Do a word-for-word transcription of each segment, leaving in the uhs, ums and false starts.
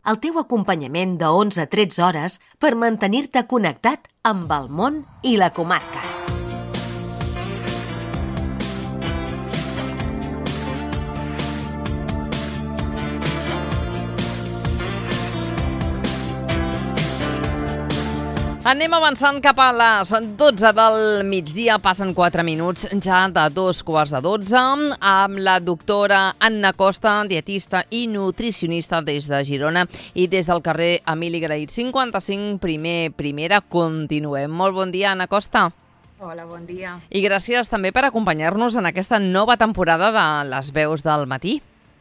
el teu acompanyament de onze a tretze hores per mantenir-te connectat amb el món i la comarca. Anem avançant cap a les dotze del migdia, passen quatre minuts ja de dos quarts de dotze, amb la doctora Anna Costa, dietista i nutricionista des de Girona i des del carrer Emili Grahit cinquanta-cinc, primer, primera. Continuem. Molt bon dia, Anna Costa. Hola, bon dia. I gràcies també per acompanyar-nos en aquesta nova temporada de Les Veus del Matí.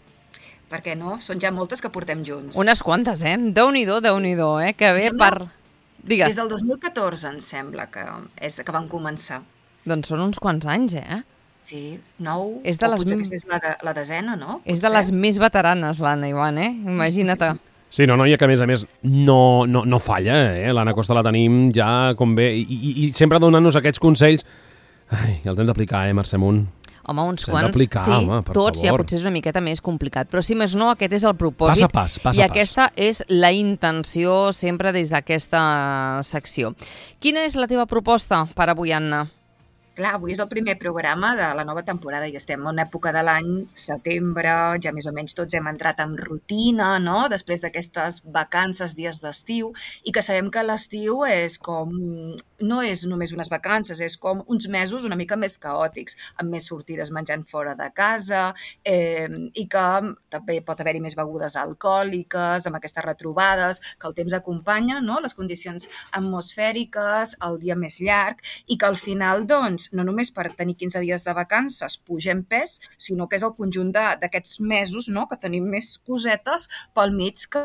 Per què no? Són ja moltes que portem junts. Unes quantes, eh? Déu-n'hi-do, Déu-n'hi-do, eh? Que bé per... Digues. Des del dos mil catorze, em sembla, que, és, que van començar. Doncs són uns quants anys, eh? Sí, nou, és de o les... potser aquesta és la, la desena, no? És potser? de les més veteranes, l'Anna Ivan, eh? Imagina't. Sí, no, no, i que a més a més no, no, no falla, eh? L'Anna Costa la tenim ja com bé, i, i, i sempre donant-nos aquests consells. Ai, els hem d'aplicar, eh, Mercè Munt? Home, uns S'han quants, d'aplicar, sí, home, per tots, ja favor. potser és una miqueta més complicat, però si més no, aquest és el propòsit. Pas a pas, pas I a pas. aquesta és la intenció sempre des d'aquesta secció. Quina és la teva proposta per avui, Anna? Clar, avui és el primer programa de la nova temporada i estem en una època de l'any, setembre, ja més o menys tots hem entrat en rutina, no?, després d'aquestes vacances, dies d'estiu, i que sabem que l'estiu és com... no és només unes vacances, és com uns mesos una mica més caòtics, amb més sortides menjant fora de casa, eh, i que també pot haver-hi més begudes alcohòliques, amb aquestes retrobades, que el temps acompanya, no?, les condicions atmosfèriques, el dia més llarg, i que al final, doncs, no només per tenir quinze dies de vacances pugem pes, sinó que és el conjunt d'aquests mesos, no?, que tenim més cosetes pel mig que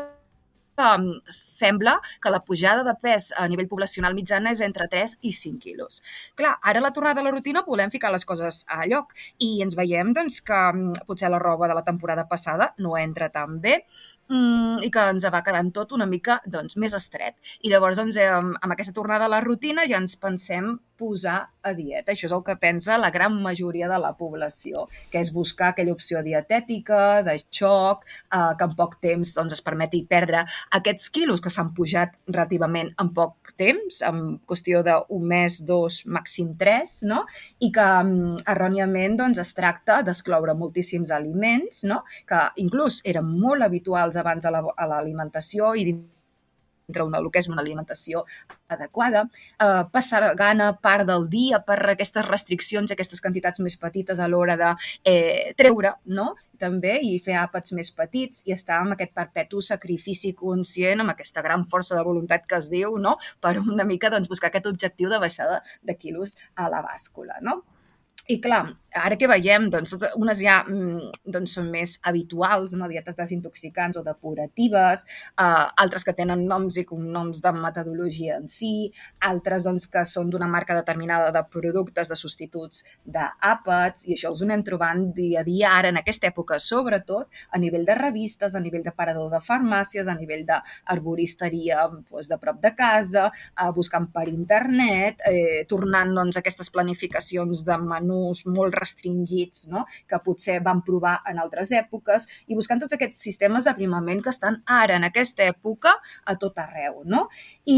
Um, sembla que la pujada de pes a nivell poblacional mitjana és entre tres i cinc quilos. Clar, ara a la tornada a la rutina volem ficar les coses a lloc i ens veiem doncs, que um, potser la roba de la temporada passada no entra tan bé um, i que ens va quedant tot una mica doncs, més estret. I llavors doncs, eh, amb aquesta tornada a la rutina ja ens pensem posar a dieta. Això és el que pensa la gran majoria de la població, que és buscar aquella opció dietètica, de xoc, eh, que en poc temps doncs, es permeti perdre aquests quilos que s'han pujat relativament en poc temps, en qüestió d'un mes, dos, màxim tres, no? I que um, erròniament doncs, es tracta d'excloure moltíssims aliments, no? Que inclús eren molt habituals abans a l'alimentació i entre una, el que és una alimentació adequada, eh, passar gana part del dia per aquestes restriccions, aquestes quantitats més petites a l'hora de eh, treure, no?, també, i fer àpats més petits i estar amb aquest perpetu sacrifici conscient, amb aquesta gran força de voluntat que es diu, no?, per una mica doncs, buscar aquest objectiu de baixada de quilos a la bàscula, no? I clar, ara que veiem, doncs, unes ja doncs, són més habituals, no? Dietes desintoxicants o depuratives, eh, altres que tenen noms i cognoms de metodologia en si, altres doncs, que són d'una marca determinada de productes, de substituts d'àpats, i això els anem trobant dia a dia ara en aquesta època, sobretot a nivell de revistes, a nivell d'aparador de farmàcies, a nivell d'arboristeria doncs, de prop de casa, eh, buscant per internet, eh, tornant doncs, aquestes planificacions de menú molt restringits, no?, que potser van provar en altres èpoques i buscant tots aquests sistemes d'aprimament que estan ara en aquesta època a tot arreu, no?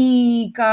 I que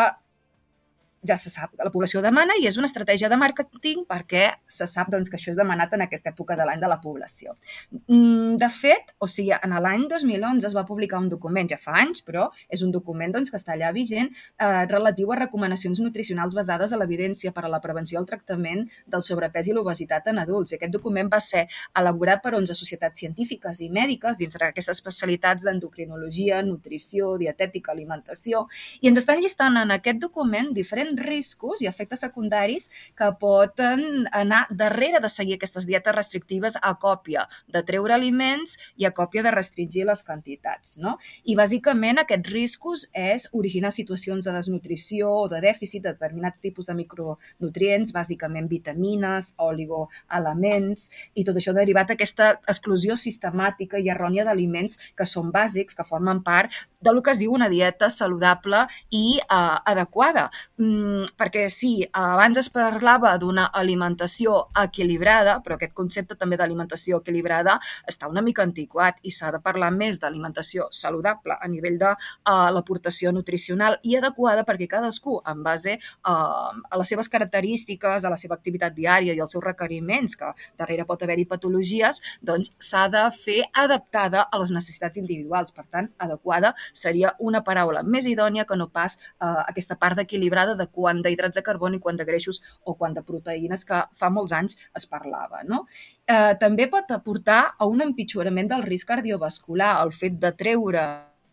ja se sap, la població demana i és una estratègia de màrqueting perquè se sap doncs, que això és demanat en aquesta època de l'any de la població. De fet, o sigui, en l'any dos mil onze es va publicar un document, ja fa anys, però és un document doncs, que està allà vigent, eh, relatiu a recomanacions nutricionals basades a l'evidència per a la prevenció i el tractament del sobrepès i l'obesitat en adults. I aquest document va ser elaborat per onze societats científiques i mèdiques dins d'aquestes especialitats d'endocrinologia, nutrició, dietètica, alimentació, i ens estan llistant en aquest document diferents riscos i efectes secundaris que poden anar darrere de seguir aquestes dietes restrictives a còpia de treure aliments i a còpia de restringir les quantitats, no? I bàsicament aquests riscos és originar situacions de desnutrició o de dèficit de determinats tipus de micronutrients, bàsicament vitamines, oligoelements, i tot això derivat d'aquesta exclusió sistemàtica i errònia d'aliments que són bàsics, que formen part del que es diu una dieta saludable i eh, adequada. Mm, perquè sí, abans es parlava d'una alimentació equilibrada, però aquest concepte també d'alimentació equilibrada està una mica antiquat i s'ha de parlar més d'alimentació saludable a nivell de uh, l'aportació nutricional i adequada perquè cadascú, en base uh, a les seves característiques, a la seva activitat diària i als seus requeriments, que darrere pot haver-hi patologies, doncs s'ha de fer adaptada a les necessitats individuals. Per tant, adequada seria una paraula més idònia que no pas uh, aquesta part d'equilibrada de quant d'hidrats de carboni, quant de greixos o quant de proteïnes que fa molts anys es parlava, no? Eh, també pot aportar a un empitjorament del risc cardiovascular, el fet de treure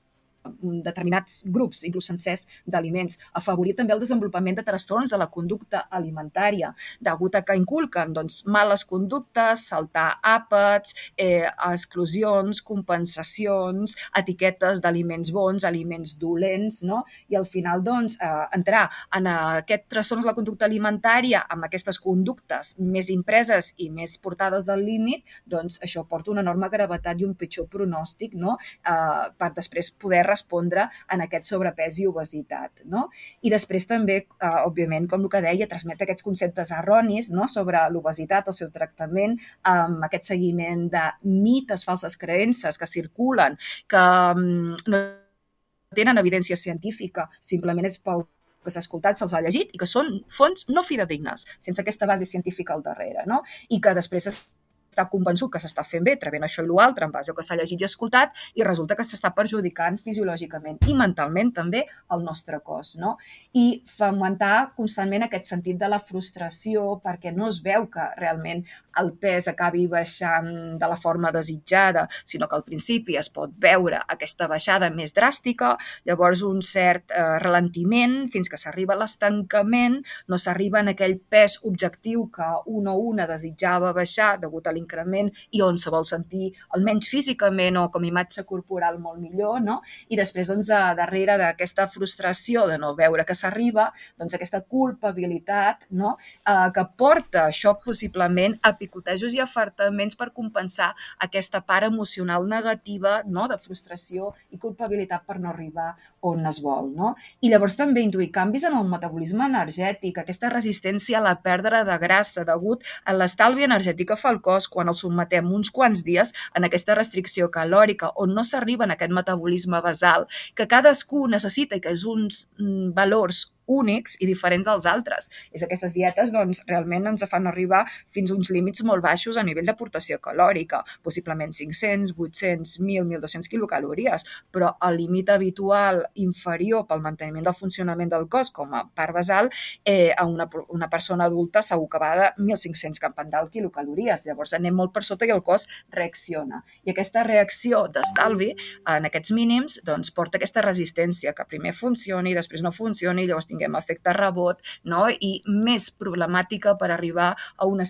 determinats grups, inclús sencers, d'aliments, afavorir també el desenvolupament de trastorns de la conducta alimentària, degut a que inculquen doncs, males conductes, saltar àpats, eh, exclusions, compensacions, etiquetes d'aliments bons, aliments dolents, no? I al final doncs, eh, entrar en aquest trastorns de la conducta alimentària amb aquestes conductes més impreses i més portades al límit, doncs això porta una enorme gravetat i un pitjor pronòstic, no? eh, per després poder respondre en aquest sobrepès i obesitat, no? I després també, eh, òbviament, com el que deia, transmet aquests conceptes erronis, no? Sobre l'obesitat, el seu tractament, amb aquest seguiment de mites, falses creences que circulen, que um, no tenen evidència científica, simplement és pel que s'ha escoltat, se'ls ha llegit i que són fonts no fidedignes, sense aquesta base científica al darrere, no? I que després es està convençut que s'està fent bé, trebent això i l'altre en base al que s'ha llegit i escoltat i resulta que s'està perjudicant fisiològicament i mentalment també el nostre cos, no? I fomentar constantment aquest sentit de la frustració perquè no es veu que realment el pes acabi baixant de la forma desitjada, sinó que al principi es pot veure aquesta baixada més dràstica, llavors un cert eh, ralentiment fins que s'arriba a l'estancament, no s'arriba en aquell pes objectiu que un o una desitjava baixar degut a l'increment i on se vol sentir almenys físicament o com a imatge corporal molt millor, no? I després, doncs, darrere d'aquesta frustració de no veure que s'arriba, doncs aquesta culpabilitat, no? Eh, que porta això possiblement a picotejos i afartaments per compensar aquesta part emocional negativa, no? De frustració i culpabilitat per no arribar on es vol, no? I llavors també induir canvis en el metabolisme energètic, aquesta resistència a la pèrdua de grassa degut a l'estalvi energètic que fa el cos quan el sotmetem uns quants dies en aquesta restricció calòrica on no s'arriba en aquest metabolisme basal que cadascú necessita i que és uns mm, valors únics i diferents dels altres. És aquestes dietes doncs, realment ens fan arribar fins a uns límits molt baixos a nivell d'aportació calòrica, possiblement cinc-cents, vuit-cents, mil, mil dos-cents quilocalories, però el límit habitual inferior pel manteniment del funcionament del cos com a part basal, eh, a una, una persona adulta segur que va de mil cinc-cents cap endalt quilocalories. Llavors anem molt per sota i el cos reacciona. I aquesta reacció d'estalvi en aquests mínims doncs, porta aquesta resistència que primer funcioni i després no funcioni i llavors tinguem efecte rebot, no? I més problemàtica per arribar a una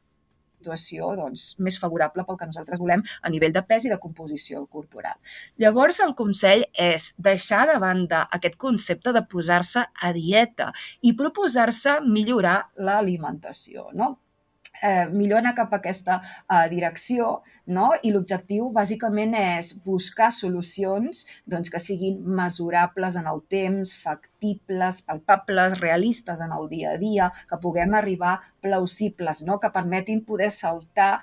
situació doncs, més favorable pel que nosaltres volem a nivell de pes i de composició corporal. Llavors, el consell és deixar de banda aquest concepte de posar-se a dieta i proposar-se millorar l'alimentació, no? Eh, millor anar cap a aquesta eh, direcció, no? I l'objectiu bàsicament és buscar solucions doncs, que siguin mesurables en el temps, factibles, palpables, realistes en el dia a dia, que puguem arribar plausibles, no? Que permetin poder saltar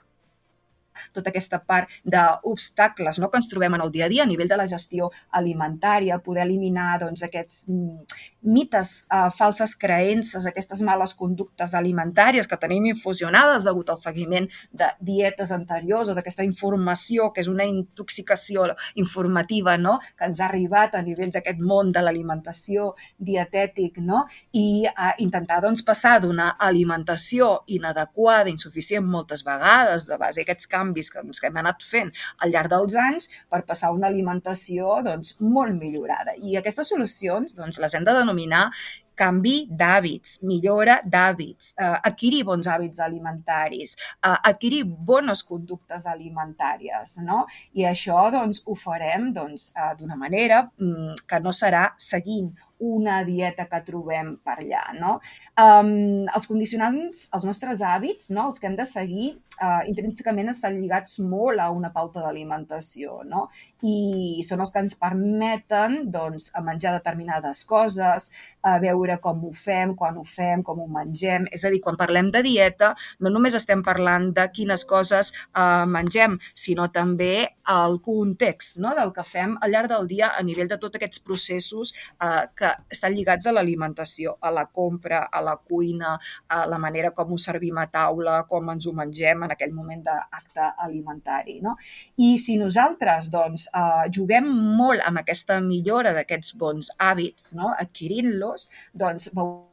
tota aquesta part d'obstacles, no? Que ens trobem en el dia a dia a nivell de la gestió alimentària, poder eliminar doncs, aquests mites, eh, falses creences, aquestes males conductes alimentàries que tenim infusionades degut al seguiment de dietes anteriors o d'aquesta informació que és una intoxicació informativa, no? Que ens ha arribat a nivell d'aquest món de l'alimentació dietètic, no? I eh, intentar doncs, passar d'una alimentació inadequada, insuficient moltes vegades, de base a aquests canvis que, doncs, que hem anat fent al llarg dels anys per passar a una alimentació doncs, molt millorada. I aquestes solucions doncs, les hem de denominar canvi d'hàbits, millora d'hàbits, eh, adquirir bons hàbits alimentaris, eh, adquirir bones conductes alimentàries, no? I això doncs, ho farem doncs, eh, d'una manera mm, que no serà seguint una dieta que trobem per allà, no? Um, els condicionants, els nostres hàbits, no? Els que hem de seguir, uh, intrínsecament estan lligats molt a una pauta d'alimentació, no? I són els que ens permeten, doncs, a menjar determinades coses, a veure com ho fem, quan ho fem, com ho mengem. És a dir, quan parlem de dieta, no només estem parlant de quines coses eh, mengem, sinó també el context, no?, del que fem al llarg del dia a nivell de tots aquests processos eh, que estan lligats a l'alimentació, a la compra, a la cuina, a la manera com ho servim a taula, com ens ho mengem en aquell moment d'acte alimentari, no? I si nosaltres, doncs, eh, juguem molt amb aquesta millora d'aquests bons hàbits, no?, adquirint-los, doncs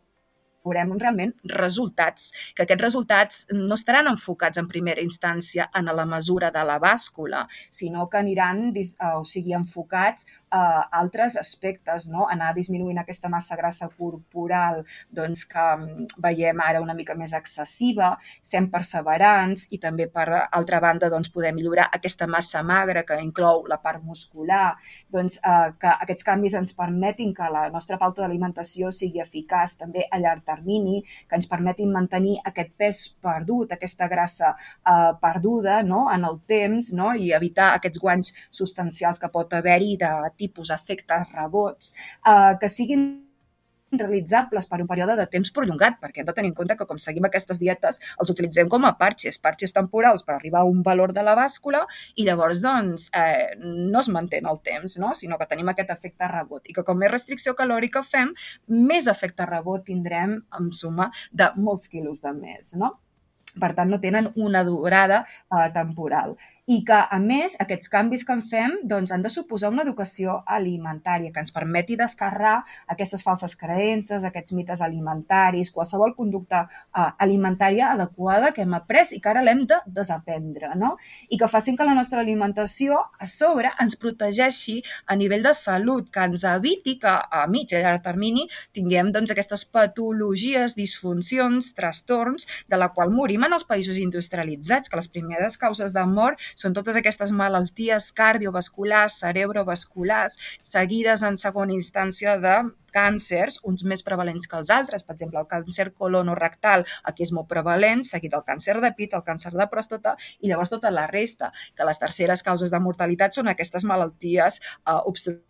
veurem realment resultats, que aquests resultats no estaran enfocats en primera instància en la mesura de la bàscula, sinó que aniran, o sigui, enfocats a altres aspectes, no? Anar disminuint aquesta massa grassa corporal, doncs, que veiem ara una mica més excessiva, sent perseverants i també, per altra banda, doncs, poder millorar aquesta massa magra que inclou la part muscular, doncs, eh, que aquests canvis ens permetin que la nostra pauta d'alimentació sigui eficaç també a llarg termini, que ens permetin mantenir aquest pes perdut, aquesta grassa eh, perduda, no?, en el temps, no?, i evitar aquests guanys substancials que pot haver-hi de tipus efectes rebots, eh, que siguin realitzables per un període de temps prolongat, perquè hem de tenir en compte que, com seguim aquestes dietes, els utilitzem com a parxes, parxes temporals per arribar a un valor de la bàscula i llavors, doncs, eh, no es manté en el temps, no?, sinó que tenim aquest efecte rebot i que com més restricció calòrica fem, més efecte rebot tindrem en suma de molts quilos de més, no? Per tant, no tenen una durada eh, temporal. I que, a més, aquests canvis que en fem doncs, han de suposar una educació alimentària que ens permeti desterrar aquestes falses creences, aquests mites alimentaris, qualsevol conducta eh, alimentària adequada que hem après i que ara l'hem de desaprendre, no? I que facin que la nostra alimentació, a sobre, ens protegeixi a nivell de salut, que ens eviti que a mig i a llarg termini tinguem doncs, aquestes patologies, disfuncions, trastorns, de la qual morim en els països industrialitzats, que les primeres causes de mort són totes aquestes malalties cardiovasculars, cerebrovasculars, seguides en segona instància de càncers, uns més prevalents que els altres. Per exemple, el càncer colonorectal aquí és molt prevalent, seguit del càncer de pit, el càncer de pròstata i llavors tota la resta, que les terceres causes de mortalitat són aquestes malalties eh, obstructives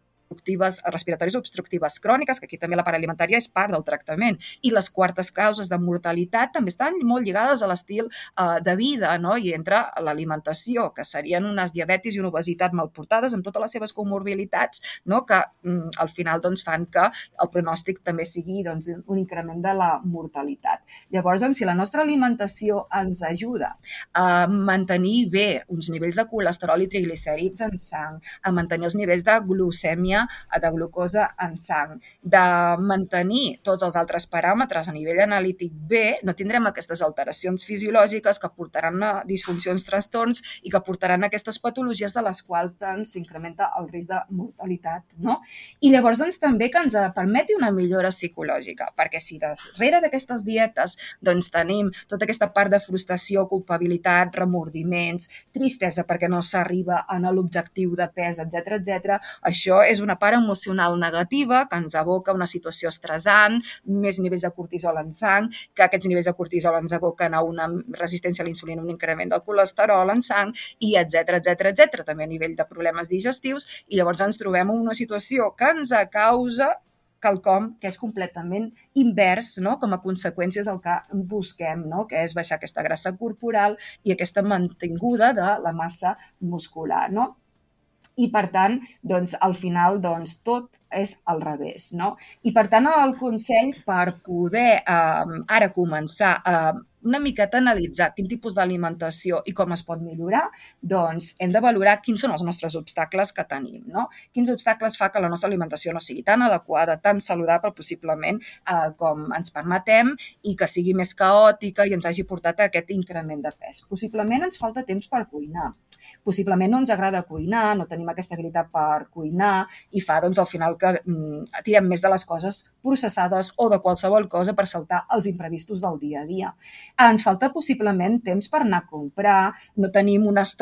respiratòries obstructives cròniques, que aquí també la part alimentària és part del tractament. I les quartes causes de mortalitat també estan molt lligades a l'estil eh, de vida, no?, i entre l'alimentació, que serien unes diabetis i una obesitat mal portades amb totes les seves comorbilitats, no?, que mm, al final doncs, fan que el pronòstic també sigui doncs, un increment de la mortalitat. Llavors, doncs, si la nostra alimentació ens ajuda a mantenir bé uns nivells de colesterol i triglicèrids en sang, a mantenir els nivells de glucèmia, de glucosa en sang, de mantenir tots els altres paràmetres a nivell analític bé, no tindrem aquestes alteracions fisiològiques que portaran a disfuncions, trastorns i que portaran a aquestes patologies de les quals doncs, s'incrementa el risc de mortalitat, no? I llavors doncs, també que ens permeti una millora psicològica, perquè si darrere d'aquestes dietes doncs, tenim tota aquesta part de frustració, culpabilitat, remordiments, tristesa perquè no s'arriba a l'objectiu de pes, etcètera, etcètera, això és una part emocional negativa que ens aboca a una situació estressant, més nivells de cortisol en sang, que aquests nivells de cortisol ens aboquen a una resistència a la insulina, un increment del colesterol en sang, i etcètera, etcètera, etcètera, també a nivell de problemes digestius, i llavors ens trobem en una situació que ens causa quelcom que és completament invers, no?, com a conseqüència del que busquem, no?, que és baixar aquesta grassa corporal i aquesta mantinguda de la massa muscular, no? I, per tant, doncs, al final, doncs, tot és al revés, no? I, per tant, el consell per poder eh, ara començar a una miqueta analitzar quin tipus d'alimentació i com es pot millorar, doncs hem de valorar quins són els nostres obstacles que tenim, no? Quins obstacles fa que la nostra alimentació no sigui tan adequada, tan saludable possiblement eh, com ens permetem i que sigui més caòtica i ens hagi portat a aquest increment de pes. Possiblement ens falta temps per cuinar. Possiblement no ens agrada cuinar, no tenim aquesta habilitat per cuinar i fa, doncs, al final que mm, tirem més de les coses processades o de qualsevol cosa per saltar els imprevistos del dia a dia. Ens falta possiblement temps per anar a comprar, no tenim un estoc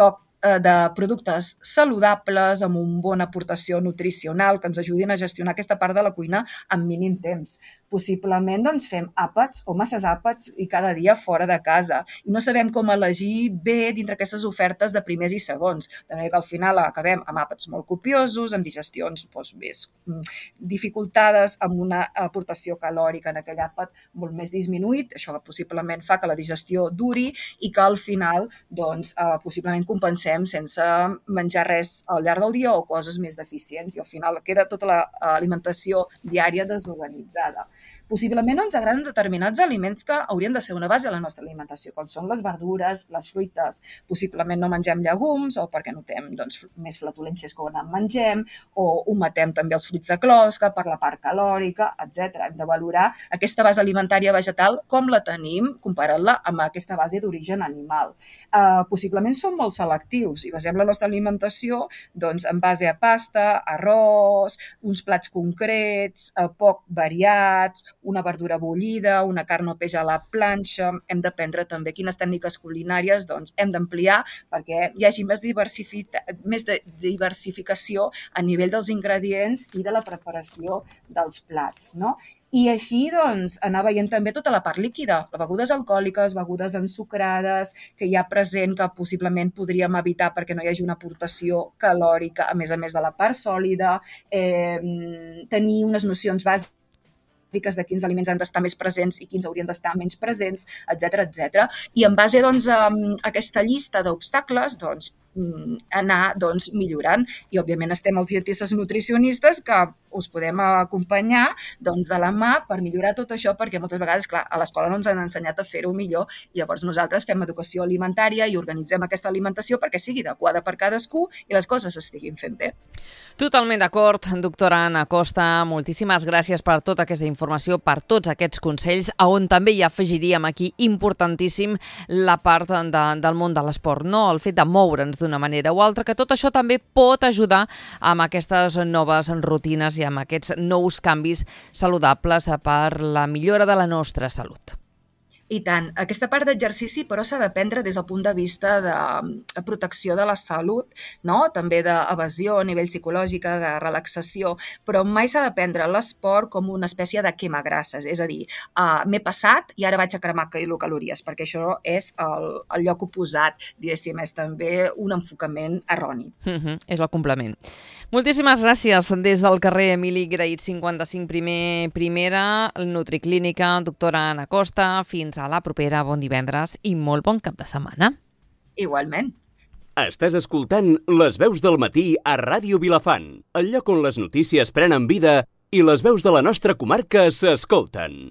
eh, de productes saludables, amb una bona aportació nutricional, que ens ajudin a gestionar aquesta part de la cuina en mínim temps. Possiblement doncs, fem àpats o masses àpats i cada dia fora de casa. I no sabem com elegir bé dintre aquestes ofertes de primers i segons. De manera que al final acabem amb àpats molt copiosos, amb digestions doncs, més dificultades, amb una aportació calòrica en aquell àpat molt més disminuït. Això possiblement fa que la digestió duri i que al final doncs, eh, possiblement compensem sense menjar res al llarg del dia o coses més deficients. I al final queda tota l'alimentació diària desorganitzada. Possiblement ens agraden determinats aliments que haurien de ser una base de la nostra alimentació, com són les verdures, les fruites. Possiblement no mengem llegums o perquè notem doncs, més flatulències quan en mengem, o ometem també els fruits de closca per la part calòrica, etcètera. Hem de valorar aquesta base alimentària vegetal com la tenim comparant-la amb aquesta base d'origen animal. Uh, possiblement som molt selectius i basem la nostra alimentació doncs, en base a pasta, arròs, uns plats concrets, uh, poc variats, una verdura bullida, una carn o peix a la planxa. Hem d'aprendre també quines tècniques culinàries doncs, hem d'ampliar perquè hi hagi més, més de diversificació a nivell dels ingredients i de la preparació dels plats, no? I així doncs, anar veient també tota la part líquida, les begudes alcohòliques, begudes ensucrades, que hi ha present que possiblement podríem evitar perquè no hi hagi una aportació calòrica, a més a més de la part sòlida, eh, tenir unes nocions bàsiques de quins aliments han d'estar més presents i quins haurien d'estar menys presents, etcètera, etcètera. I en base doncs, a aquesta llista d'obstacles, doncs, anar doncs, millorant. I, òbviament, estem els dietistes nutricionistes que us podem acompanyar doncs, de la mà per millorar tot això, perquè moltes vegades, clar, a l'escola no ens han ensenyat a fer-ho millor i llavors nosaltres fem educació alimentària i organitzem aquesta alimentació perquè sigui adequada per cadascú i les coses s'estiguin fent bé. Totalment d'acord, doctora Anna Costa. Moltíssimes gràcies per tota aquesta informació, per tots aquests consells, on també hi afegiríem aquí importantíssim la part de, del món de l'esport, no? El fet de moure'ns d'una manera o altra, que tot això també pot ajudar amb aquestes noves rutines i amb aquests nous canvis saludables per la millora de la nostra salut. I tant. Aquesta part d'exercici, però, s'ha de prendre des del punt de vista de protecció de la salut, no? També d'evasió a nivell psicològic, de relaxació, però mai s'ha de prendre l'esport com una espècie de quemagrasses, és a dir, uh, m'he passat i ara vaig a cremar quilocalories, perquè això és el, el lloc oposat, diguéssim, és també un enfocament erroni. Mm-hmm, és el complement. Moltíssimes gràcies des del carrer Emili Grahit cinquanta-cinc primer primera, Nutriclínica, doctora Anna Costa. Fins a la propera, bon divendres i molt bon cap de setmana. Igualment. Estàs escoltant Les Veus del Matí a Ràdio Vilafant, el lloc on les notícies prenen vida i les veus de la nostra comarca s'escolten.